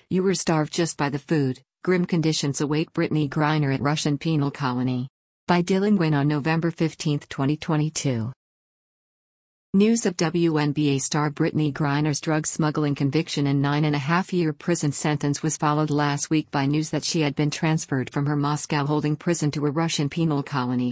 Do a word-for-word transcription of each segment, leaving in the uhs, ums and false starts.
You were starved just by the food. Grim conditions await Brittney Griner at Russian penal colony. By Dylan Nguyen on November fifteenth, twenty twenty-two. News of W N B A star Brittney Griner's drug smuggling conviction and nine and a half year prison sentence was followed last week by news that she had been transferred from her Moscow holding prison to a Russian penal colony.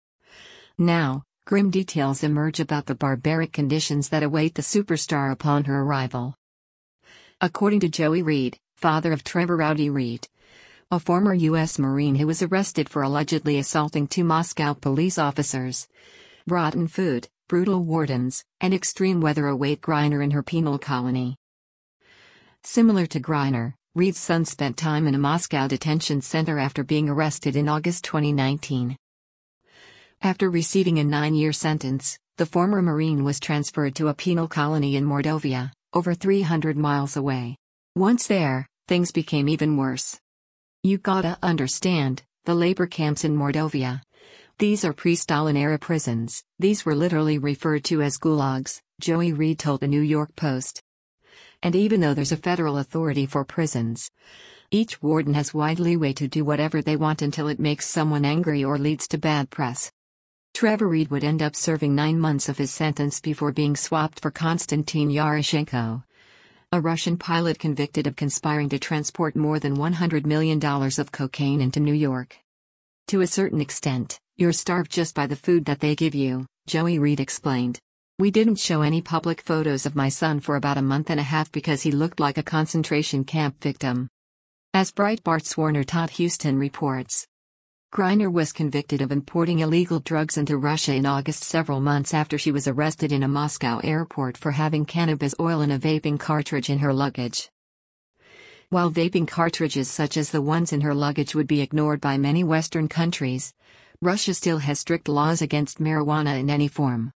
Now, grim details emerge about the barbaric conditions that await the superstar upon her arrival. According to Joey Reid, father of Trevor Rowdy Reid, a former U S Marine who was arrested for allegedly assaulting two Moscow police officers, rotten food, brutal wardens, and extreme weather await Griner in her penal colony. Similar to Griner, Reid's son spent time in a Moscow detention center after being arrested in August twenty nineteen. After receiving a nine-year sentence, the former Marine was transferred to a penal colony in Mordovia, over three hundred miles away. Once there, things became even worse. You gotta understand, the labor camps in Mordovia. These are pre-Stalin-era prisons. These were literally referred to as gulags, Joey Reid told the New York Post. And even though there's a federal authority for prisons, each warden has wide leeway to do whatever they want until it makes someone angry or leads to bad press. Trevor Reid would end up serving nine months of his sentence before being swapped for Konstantin Yaroshenko, a Russian pilot convicted of conspiring to transport more than one hundred million dollars of cocaine into New York. To a certain extent, you're starved just by the food that they give you, Joey Reid explained. We didn't show any public photos of my son for about a month and a half because he looked like a concentration camp victim. As Breitbart's Warner Todd Houston reports, Griner was convicted of importing illegal drugs into Russia in August, several months after she was arrested in a Moscow airport for having cannabis oil in a vaping cartridge in her luggage. While vaping cartridges such as the ones in her luggage would be ignored by many Western countries, Russia still has strict laws against marijuana in any form.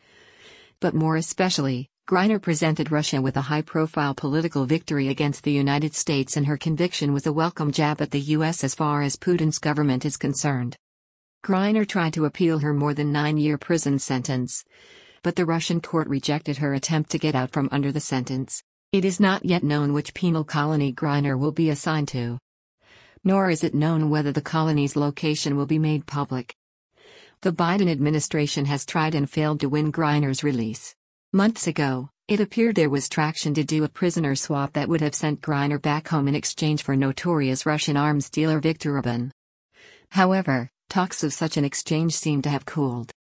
But more especially, Griner presented Russia with a high-profile political victory against the United States, and her conviction was a welcome jab at the U S as far as Putin's government is concerned. Griner tried to appeal her more than nine-year prison sentence, but the Russian court rejected her attempt to get out from under the sentence. It is not yet known which penal colony Griner will be assigned to. Nor is it known whether the colony's location will be made public. The Biden administration has tried and failed to win Griner's release. Months ago, it appeared there was traction to do a prisoner swap that would have sent Griner back home in exchange for notorious Russian arms dealer Viktor Orban. However, talks of such an exchange seem to have cooled.